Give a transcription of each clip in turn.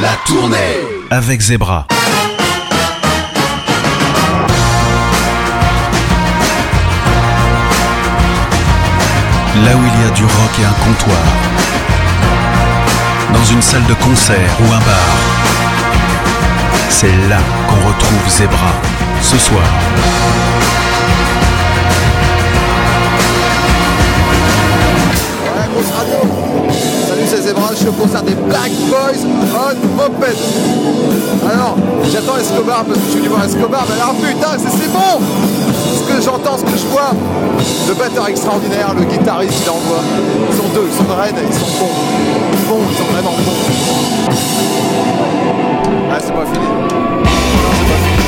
La tournée avec Zebra. Là où il y a du rock et un comptoir, dans une salle de concert ou un bar, c'est là qu'on retrouve Zebra ce soir. Ouais, grosse radio. Salut, c'est Zebra, je suis au concert des Black Boys on Moped. Alors, j'attends Escobar parce que je suis venu voir Escobar, mais alors putain, c'est bon. Ce que j'entends, ce que je vois, le batteur extraordinaire, le guitariste, il envoie. Ils sont deux, ils sont de Rennes, ils sont bons. Ils sont vraiment bons. Ah, c'est pas fini. Non, c'est pas fini.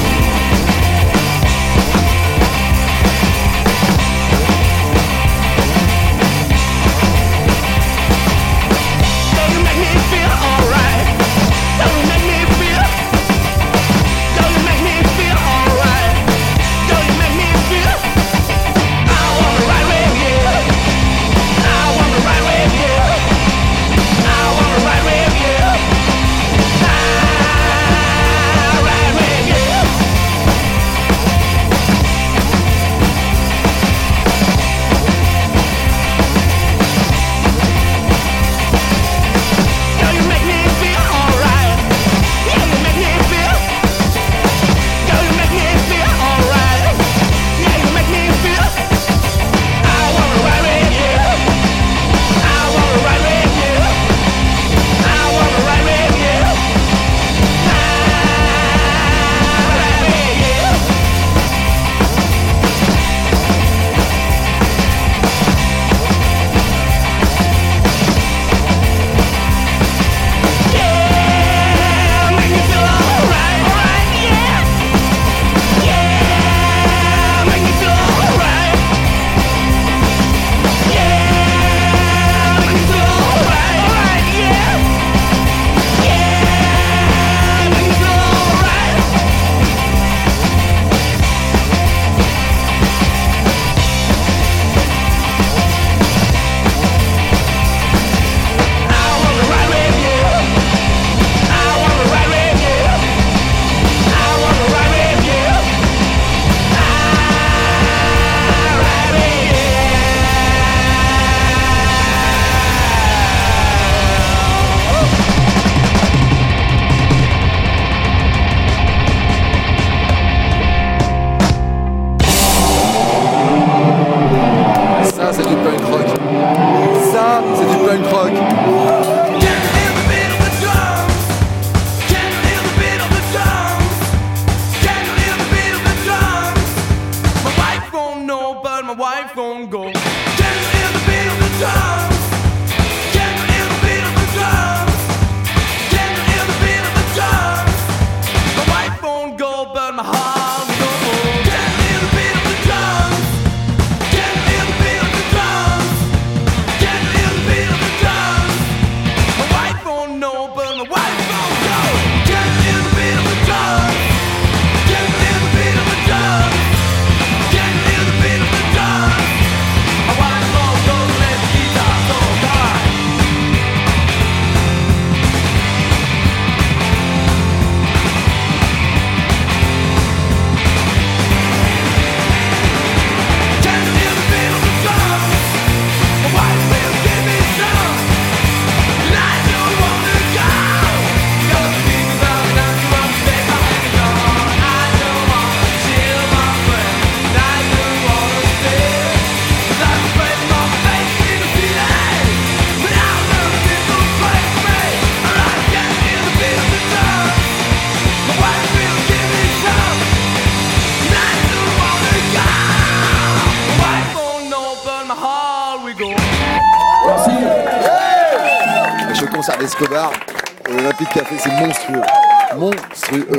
Escobar, l'Olympique Café, c'est monstrueux. Monstrueux.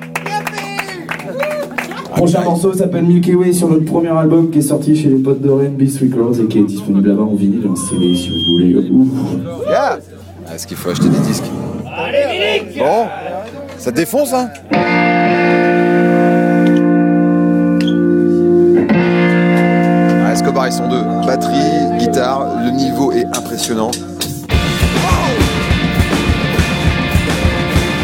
Prochain morceau s'appelle Milky Way sur notre premier album qui est sorti chez les potes de Rennes, Beast Records, et qui est disponible là-bas en vinyle, en CD si vous voulez. Yeah. Est-ce qu'il faut acheter des disques? Allez, Milik! Bon, ça défonce, hein? Escobar, ils sont deux. Batterie, guitare, le niveau est impressionnant.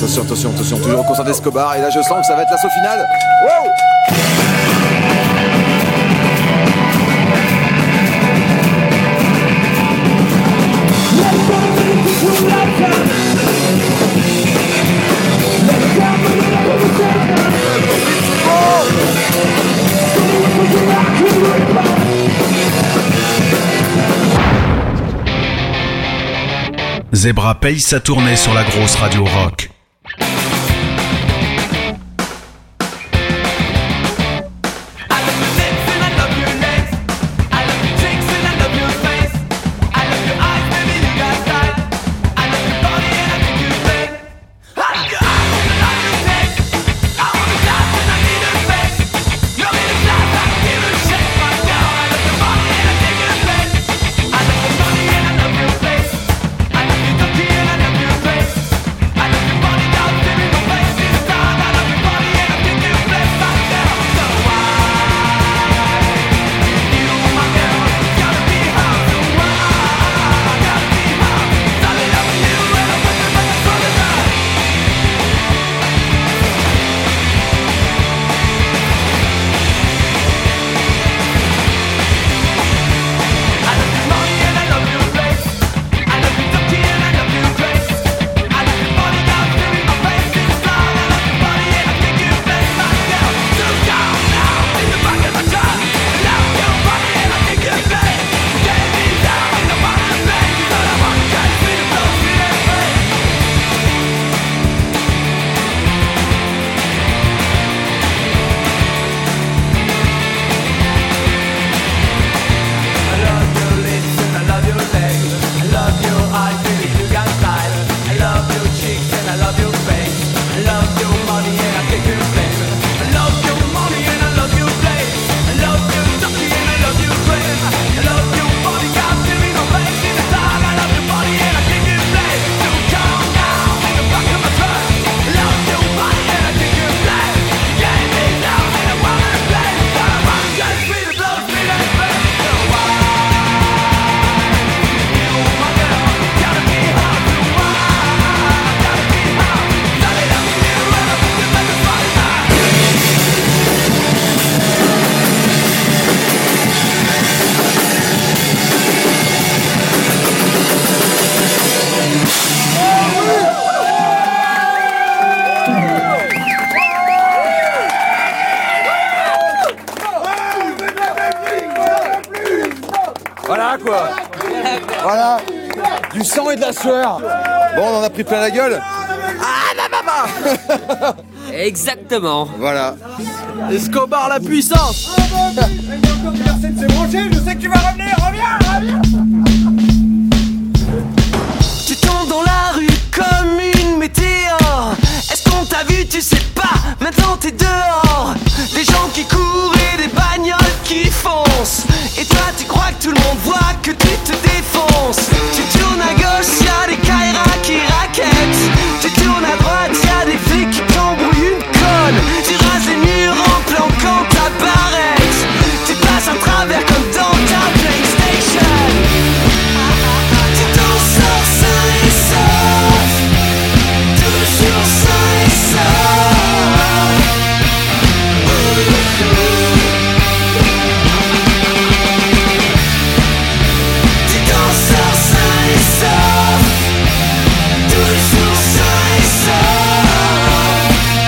Attention, toujours au concert d'Escobar. Et là, je sens que ça va être l'assaut final. Wow! Zebra paye sa tournée sur la grosse radio rock. Voilà quoi. Voilà. Du sang et de la sueur. Bon, on en a pris plein la gueule. Ah, Exactement. voilà. Escobar, la puissance. Personne s'est branché, je sais que tu vas revenir, reviens. Tu tombes dans la rue comme une météore. Est-ce qu'on t'a vu, tu sais pas, maintenant t'es dehors. Des gens qui courent et des bagnoles qui foncent. Et toi tu crois que tout le monde voit que tu te défonces. Tu tournes à gauche, y'a des Kaira qui raquettent. Tu tournes à droite, y'a des flics qui t'embrouillent une conne. Tu rases les murs en planquant ta barrette. Tu passes à travers comme dans ta PlayStation. Tu t'en sors sain et sauf. Toujours sain et sauf. Tu t'en sors sain et sauf. Toujours sain et sauf.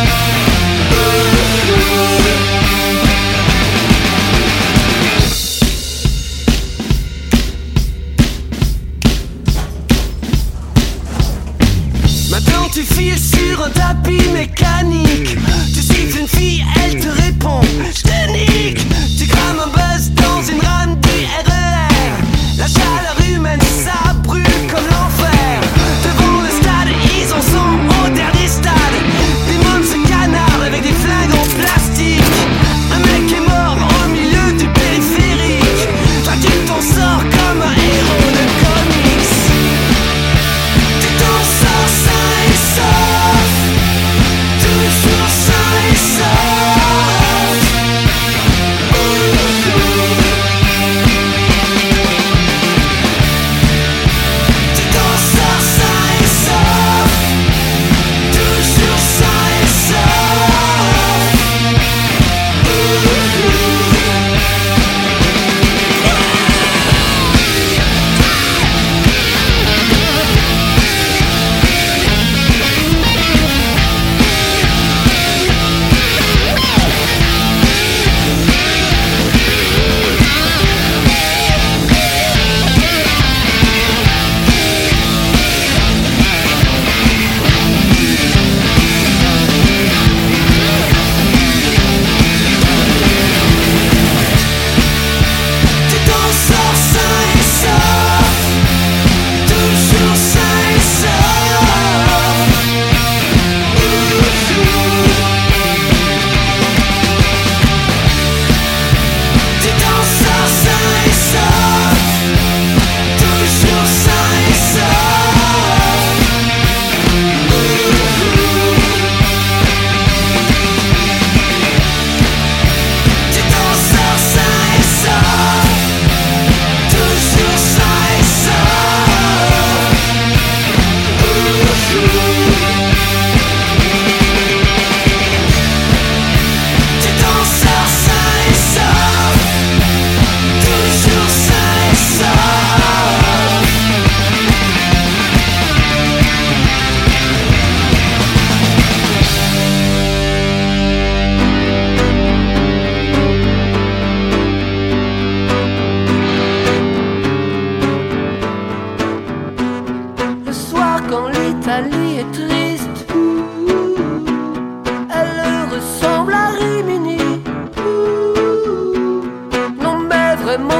Maintenant tu files sur un tapis mécanique. Tu siffles une fille, elle te répond j'te nique. Tu crames un buzz dans une rame du RER. La chaleur humaine, ça brûle comme l'enfer. Devant le stade, ils en sont au dernier stade. Des mômes se canardent avec des flingues en plastique. Un mec est mort au milieu du périphérique. Toi tu t'en sors comme un héros de comics. Tu t'en sors sain et sauf.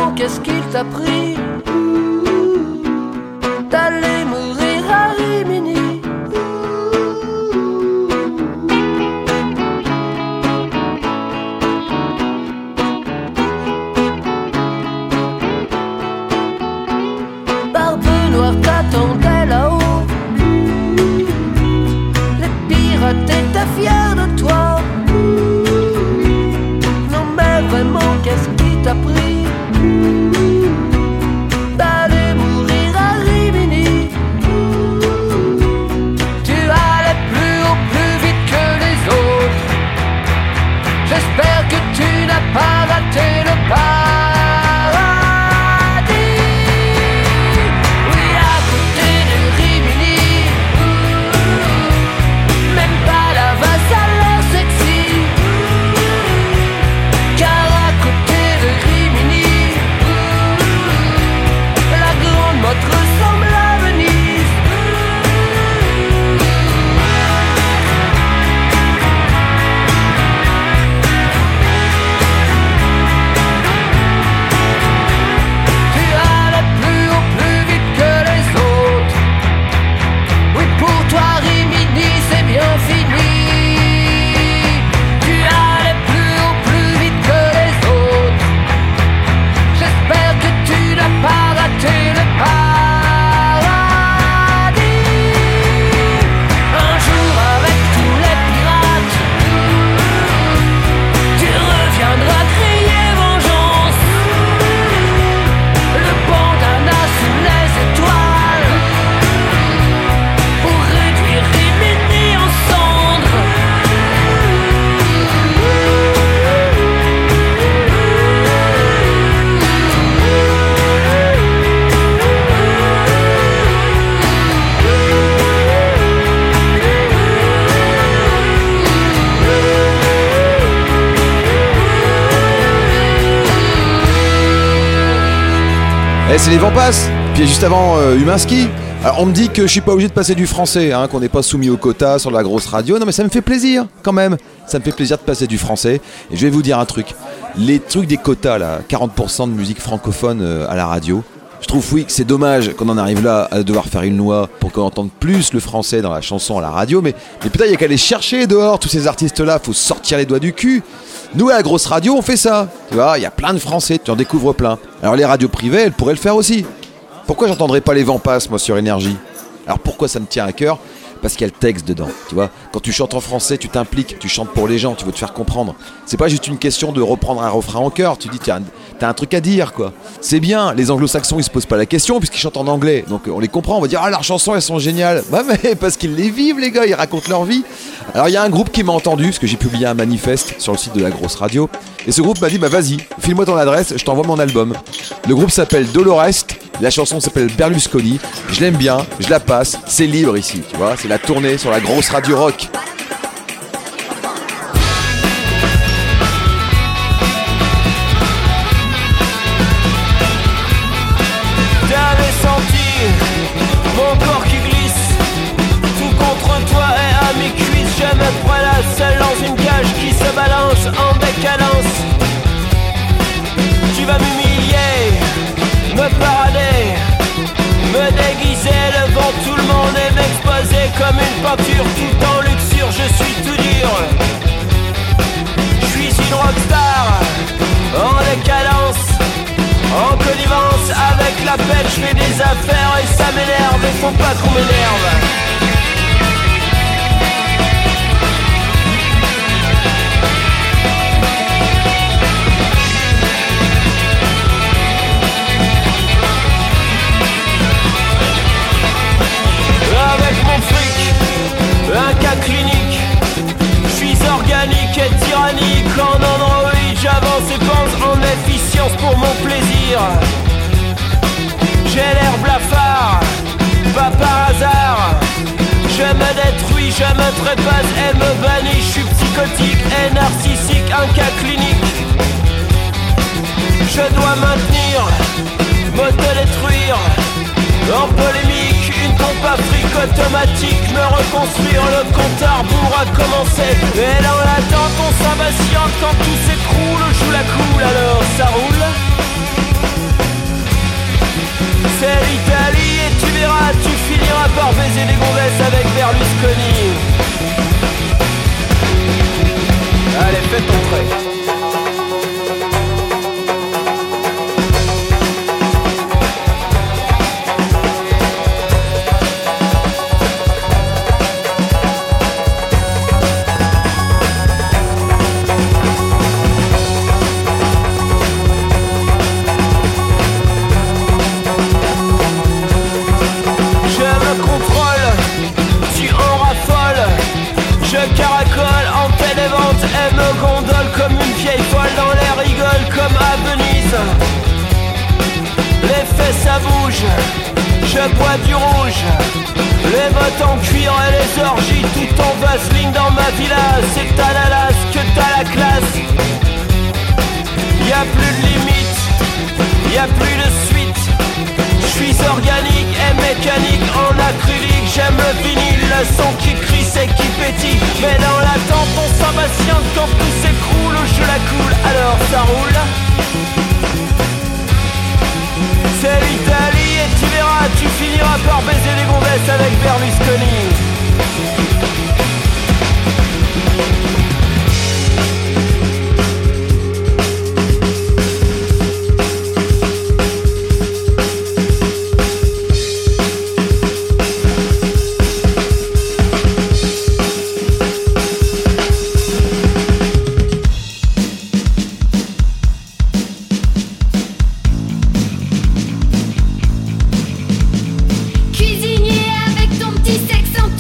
vraiment, qu'est-ce qu'il t'a pris d'aller mourir à Rimini? Barbe noire t'attendait là-haut, les pirates étaient fiers de toi. Non mais vraiment, qu'est-ce qui t'a pris d'aller mourir à Rimini? Tu allais plus haut, plus vite que les autres. J'espère que tu n'as pas raté le paradis. Oui, à côté de Rimini, même pas la vase a l'air sexy. Car à côté de Rimini, la grande motte ressemble à Venise. Tu allais plus haut, plus vite que les autres. Oui, pour toi Rimini c'est bien fini. Tu allais plus haut, plus vite que les autres. J'espère que tu n'as pas raté le paradis. Un jour avec tous les pirates, tu reviendras crier vengeance. Le bandana sous les étoiles pour réduire Rimini en cendres. Eh, c'est les Vampas. Puis juste avant Uminski. Alors on me dit que je suis pas obligé de passer du français, hein, qu'on n'est pas soumis au quota sur la grosse radio. Non mais ça me fait plaisir quand même. Ça me fait plaisir de passer du français. Et je vais vous dire un truc. Les trucs des quotas là, 40% de musique francophone à la radio. Je trouve oui que c'est dommage qu'on en arrive là à devoir faire une loi pour qu'on entende plus le français dans la chanson à la radio. Mais putain, il y a qu'à aller chercher dehors tous ces artistes là. Faut sortir les doigts du cul. Nous à la grosse radio on fait ça. Tu vois, il y a plein de français, tu en découvres plein. Alors les radios privées elles pourraient le faire aussi. Pourquoi j'entendrais pas les Vampas moi sur Énergie? Alors pourquoi ça me tient à cœur? Parce qu'il y a le texte dedans, tu vois. Quand tu chantes en français, tu t'impliques, tu chantes pour les gens, tu veux te faire comprendre. C'est pas juste une question de reprendre un refrain en chœur, tu dis t'as un truc à dire quoi. C'est bien, les anglo-saxons ils se posent pas la question puisqu'ils chantent en anglais, donc on les comprend, on va dire ah leurs chansons elles sont géniales. Bah mais parce qu'ils les vivent les gars, ils racontent leur vie. Alors il y a un groupe qui m'a entendu, parce que j'ai publié un manifeste sur le site de la grosse radio, et ce groupe m'a dit bah vas-y, file-moi ton adresse, je t'envoie mon album. Le groupe s'appelle Dolorest, la chanson s'appelle Berlusconi, je l'aime bien, je la passe, c'est libre ici, tu vois, c'est la tournée sur la grosse radio rock. T'avais senti mon corps qui glisse, tout contre toi et à mes cuisses. Je me voilà seul dans une cage qui se balance en décadence. Tu vas m'humilier, me parader, me déguiser devant tout le monde et m'exposer comme une peinture tout en luxure. Je suis tout dur, je suis une rockstar en décadence, en connivence avec la pelle. Je fais des affaires et ça m'énerve, et faut pas qu'on m'énerve. Avec mon fric, un cas clinique, je suis organique et tyrannique. En androïde, j'avance et pense en efficience pour mon plaisir. J'ai l'air blafard, pas par hasard. Je me détruis, je me trépasse et me bannis. Je suis psychotique et narcissique, un cas clinique. Je dois maintenir, m'auto-détruire. En polémique, une pompe à fric automatique. Me reconstruire, le compte à rebours a commencé. Et dans l'attente, on s'impatiente quand tout s'écroule. Joue la cool, alors ça roule. C'est l'Italie et tu verras, tu finiras par baiser des gonzesses avec Berlusconi. Allez, faites entrer. Caracole en tête des ventes, elle me gondole comme une vieille folle dans l'air, rigole comme à Venise. Les fesses ça bouge, je bois du rouge, les bottes en cuir et les orgies tout en vaseline dans ma villa. C'est que t'as la lasse, que t'as la classe. Y'a plus de limite, y'a plus de suite. J'suis organique et mécanique en acrylique. J'aime le vinyle, le son qui crie, c'est qui pétille. Mais dans l'attente on s'impatiente quand tout s'écroule. Je la coule, alors ça roule. C'est l'Italie et tu verras, tu finiras par baiser les gonzesses avec Berlusconi. Cuisinier avec ton petit sexe en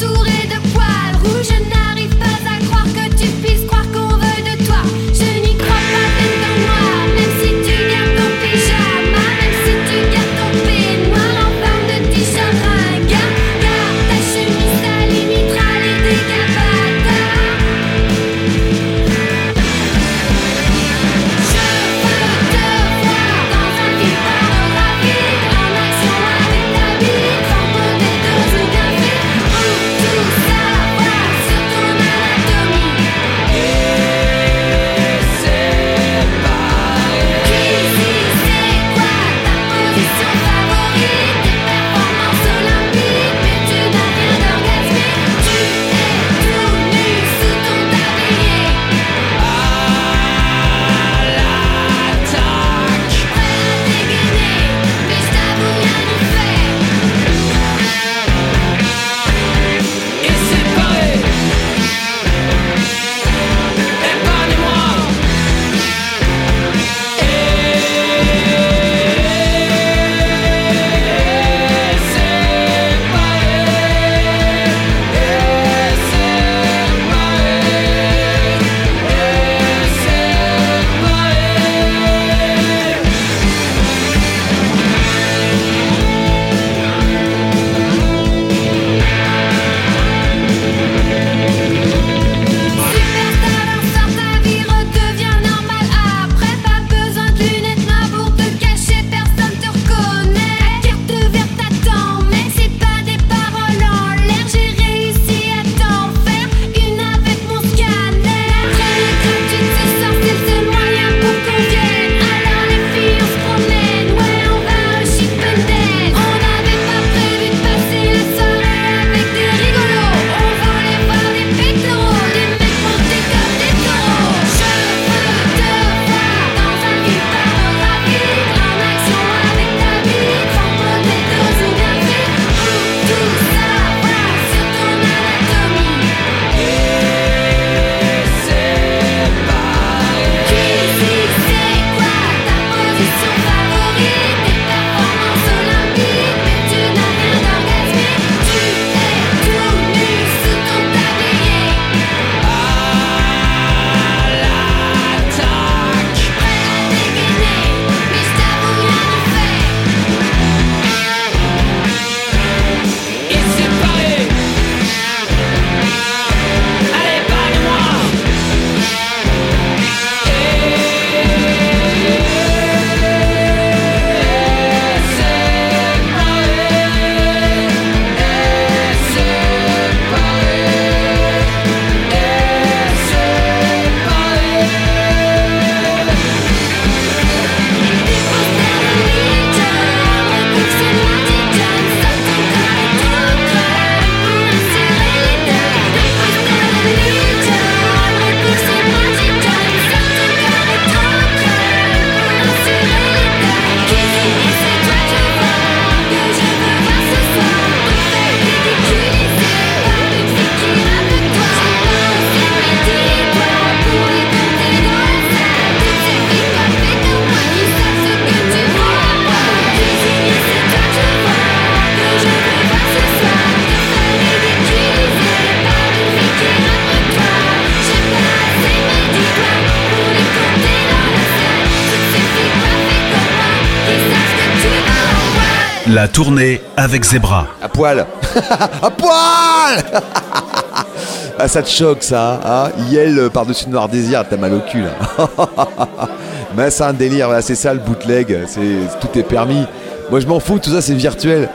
La tournée avec Zebra. À poil. À poil. Ah, ça te choque ça, hein. Yel par-dessus Noir Désir, t'as mal au cul là. Mais c'est un délire, voilà, c'est ça le bootleg, tout est permis. Moi je m'en fous, tout ça c'est virtuel.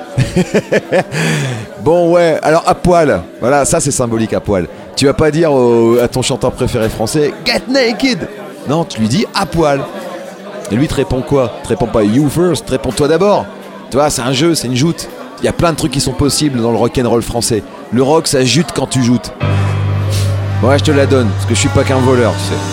Bon ouais, alors à poil, voilà, ça c'est symbolique, à poil. Tu vas pas dire à ton chanteur préféré français Get Naked. Non, tu lui dis à poil. Et lui te répond quoi? Te répond pas you first, te répond toi d'abord. Tu vois, c'est un jeu, c'est une joute. Il y a plein de trucs qui sont possibles dans le rock'n'roll français. Le rock ça jute quand tu joutes. Bon ouais, je te la donne, parce que je suis pas qu'un voleur, tu sais.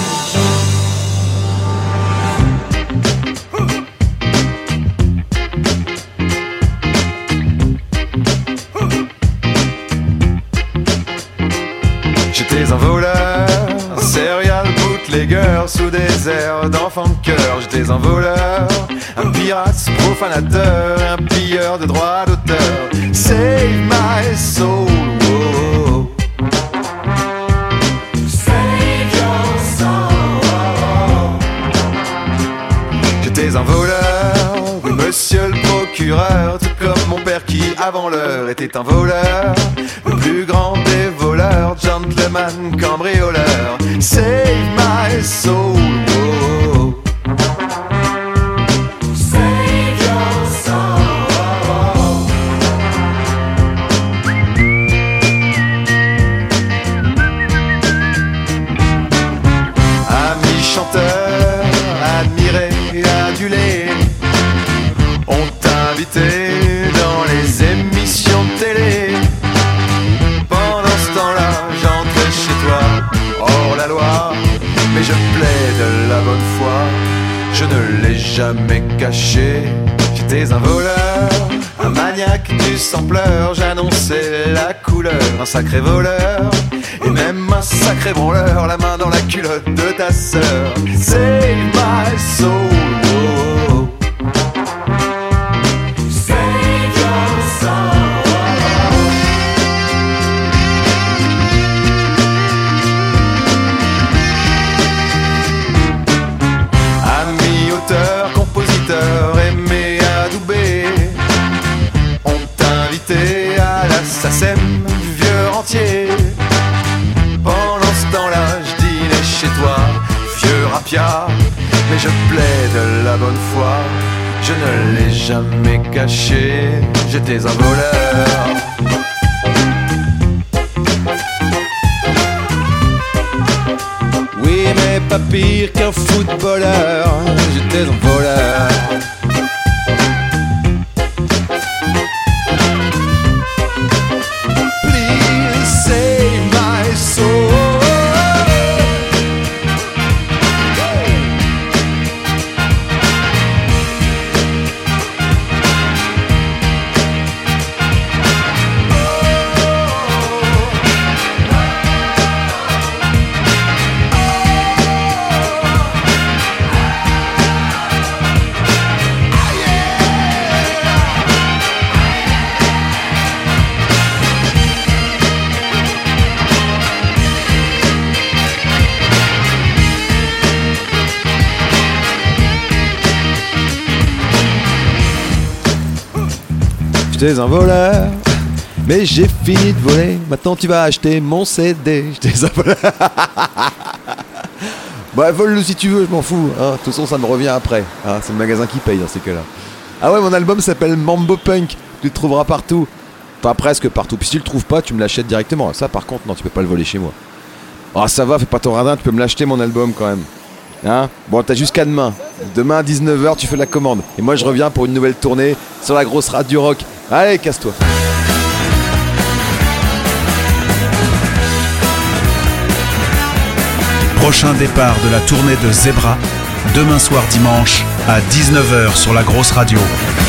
J'étais un voleur, serial bootlegger sous des airs d'enfant de cœur. J'étais un voleur, un pirate profanateur, un pilleur de droits d'auteur. Save my soul, oh. Save your soul. J'étais un voleur, oui monsieur le procureur, tout comme mon père qui avant l'heure était un voleur, le plus grand des voleurs, gentleman cambrioleur. Save my soul, oh. Save your soul. Ami chanteur, admiré, adulé, on t'invitait dans les émissions de télé. Pendant ce temps-là, j'entrais chez toi, hors la loi. Mais je plaide la bonne foi, je ne l'ai jamais caché. J'étais un voleur, un maniaque du sampleur. J'annonçais la couleur, un sacré voleur, et même un sacré branleur, la main dans la culotte de ta sœur. Save my soul, oh. Save your soul. Ami auteur, compositeur, aimé adoubé, on t'invitait à la SACEM, vieux rentier. Pendant ce temps-là, je dînais chez toi, vieux rapia. Mais je plaide la bonne foi, je ne l'ai jamais caché. J'étais un voleur. Oui, mais pas pire qu'un footballeur. J'étais un voleur. Please save my soul. J'étais un voleur, mais j'ai fini de voler. Maintenant tu vas acheter mon CD. J'étais un voleur. Bah vole-le si tu veux, je m'en fous, hein. De toute façon ça me revient après, hein. C'est le magasin qui paye dans ces cas-là. Ah ouais, mon album s'appelle Mambo Punk. Tu le trouveras partout. Enfin presque partout. Puis si tu le trouves pas, tu me l'achètes directement. Ça par contre non, tu peux pas le voler chez moi. Ah ça va, fais pas ton radin, tu peux me l'acheter mon album quand même, hein. Bon, t'as jusqu'à demain. Demain à 19h tu fais la commande. Et moi je reviens pour une nouvelle tournée sur la grosse radio rock. Allez, casse-toi. Prochain départ de la tournée de Zebra, demain soir dimanche à 19h sur la grosse radio.